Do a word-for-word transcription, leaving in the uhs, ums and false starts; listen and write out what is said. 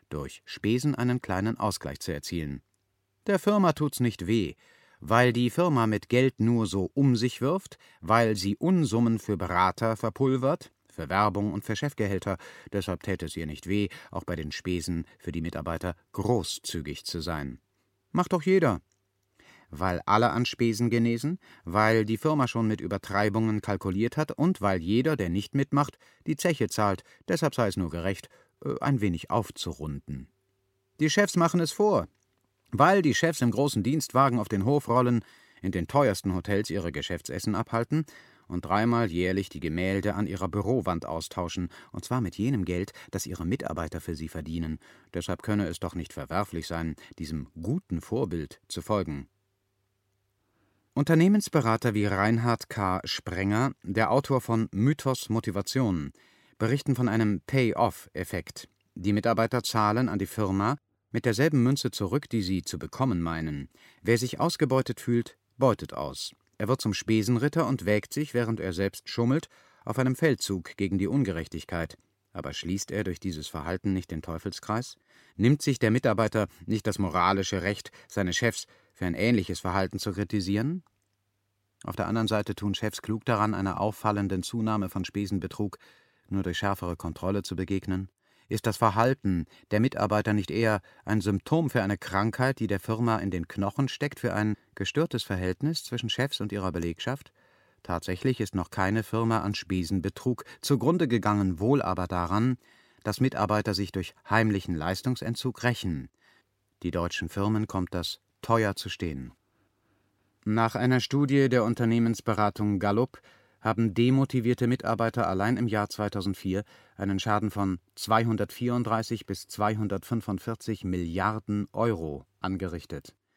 durch Spesen einen kleinen Ausgleich zu erzielen. Der Firma tut's nicht weh, weil die Firma mit Geld nur so um sich wirft, weil sie Unsummen für Berater verpulvert, für Werbung und für Chefgehälter. Deshalb täte es ihr nicht weh, auch bei den Spesen für die Mitarbeiter großzügig zu sein. Macht doch jeder. Weil alle an Spesen genesen, weil die Firma schon mit Übertreibungen kalkuliert hat und weil jeder, der nicht mitmacht, die Zeche zahlt. Deshalb sei es nur gerecht, ein wenig aufzurunden. Die Chefs machen es vor, weil die Chefs im großen Dienstwagen auf den Hof rollen, in den teuersten Hotels ihre Geschäftsessen abhalten und dreimal jährlich die Gemälde an ihrer Bürowand austauschen, und zwar mit jenem Geld, das ihre Mitarbeiter für sie verdienen. Deshalb könne es doch nicht verwerflich sein, diesem guten Vorbild zu folgen. Unternehmensberater wie Reinhard K. Sprenger, der Autor von Mythos Motivation, berichten von einem Pay-off-Effekt. Die Mitarbeiter zahlen an die Firma mit derselben Münze zurück, die sie zu bekommen meinen. Wer sich ausgebeutet fühlt, beutet aus. Er wird zum Spesenritter und wägt sich, während er selbst schummelt, auf einem Feldzug gegen die Ungerechtigkeit. Aber schließt er durch dieses Verhalten nicht den Teufelskreis? Nimmt sich der Mitarbeiter nicht das moralische Recht, seine Chefs für ein ähnliches Verhalten zu kritisieren? Auf der anderen Seite tun Chefs klug daran, einer auffallenden Zunahme von Spesenbetrug nur durch schärfere Kontrolle zu begegnen. Ist das Verhalten der Mitarbeiter nicht eher ein Symptom für eine Krankheit, die der Firma in den Knochen steckt, für ein gestörtes Verhältnis zwischen Chefs und ihrer Belegschaft? Tatsächlich ist noch keine Firma an Spesenbetrug zugrunde gegangen, wohl aber daran, dass Mitarbeiter sich durch heimlichen Leistungsentzug rächen. Die deutschen Firmen kommt das teuer zu stehen. Nach einer Studie der Unternehmensberatung Gallup haben demotivierte Mitarbeiter allein im Jahr zweitausendvier einen Schaden von zweihundertvierunddreißig bis zweihundertfünfundvierzig Milliarden Euro angerichtet.